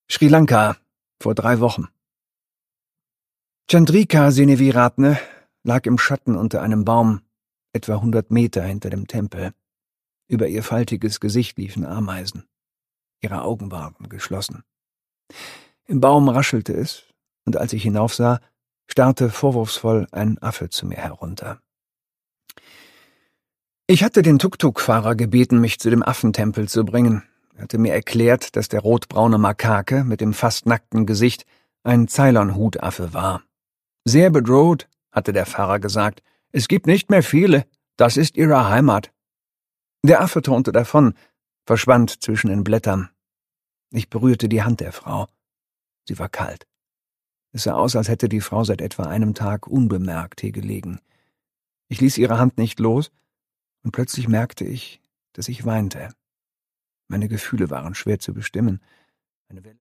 Sri Lanka, vor 3 Wochen. Chandrika Seneviratne lag im Schatten unter einem Baum, etwa 100 Meter hinter dem Tempel. Über ihr faltiges Gesicht liefen Ameisen. Ihre Augen waren geschlossen. Im Baum raschelte es, und als ich hinaufsah, starrte vorwurfsvoll ein Affe zu mir herunter. Ich hatte den Tuk-Tuk-Fahrer gebeten, mich zu dem Affentempel zu bringen. Er hatte mir erklärt, dass der rotbraune Makake mit dem fast nackten Gesicht ein Ceylon-Hutaffe war. Sehr bedroht, hatte der Fahrer gesagt. Es gibt nicht mehr viele, das ist ihre Heimat. Der Affe turnte davon, verschwand zwischen den Blättern. Ich berührte die Hand der Frau. Sie war kalt. Es sah aus, als hätte die Frau seit etwa einem Tag unbemerkt hier gelegen. Ich ließ ihre Hand nicht los, und plötzlich merkte ich, dass ich weinte. Meine Gefühle waren schwer zu bestimmen. Eine Welle